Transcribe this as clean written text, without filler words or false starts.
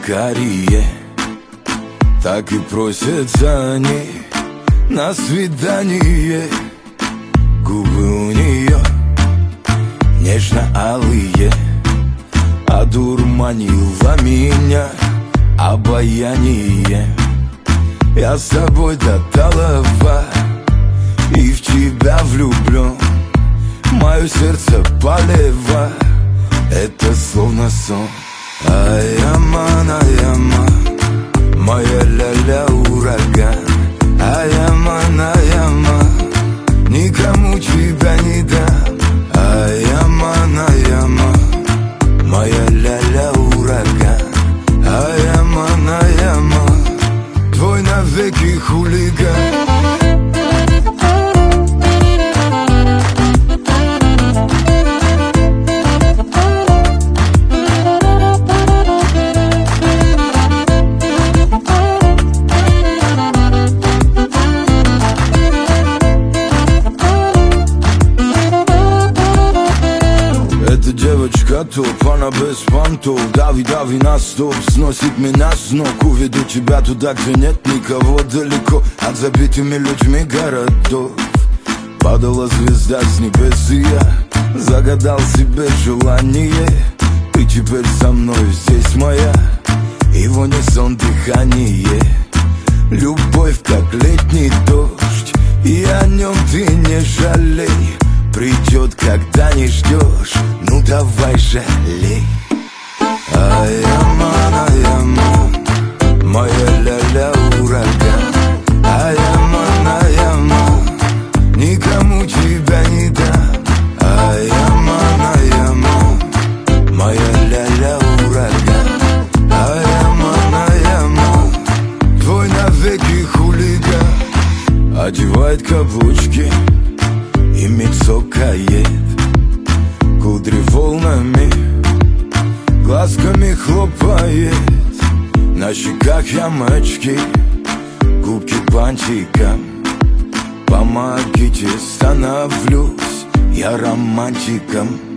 карие, так и просятся они на свидание. Губы у нее нежно-алые, одурманило меня обаяние. Я с тобой до талого и в тебя влюблен. Мое сердце полево, это словно сон. Ай-яман, моя ля-ля ураган. Ай-яман, никому тебя не дам. Ай-яман, моя ля-ля ураган. Ай-яман, твой навеки хулиган. Эта девочка топ, она без понтов. Дави, дави на стоп, сносит меня с ног. Уведу тебя туда, где нет никого, далеко от забитыми людьми городов. Падала звезда с небес, и я загадал себе желание. Ты теперь со мной, здесь моя, и в унисон дыхание. Любовь, как летний дождь, и о нем ты не жалей. Придет, когда не ждешь, ну давай жалей. Ай-яман, моя ля-ля ураган. Ай-яман, никому тебя не дам. Ай-яман, моя ля-ля ураган. Ай-яман, твой навеки хулиган. Одевает каблучки и мицокает, кудри волнами, глазками хлопает. На щеках ямочки, губки бантиком. Помогите, становлюсь я романтиком.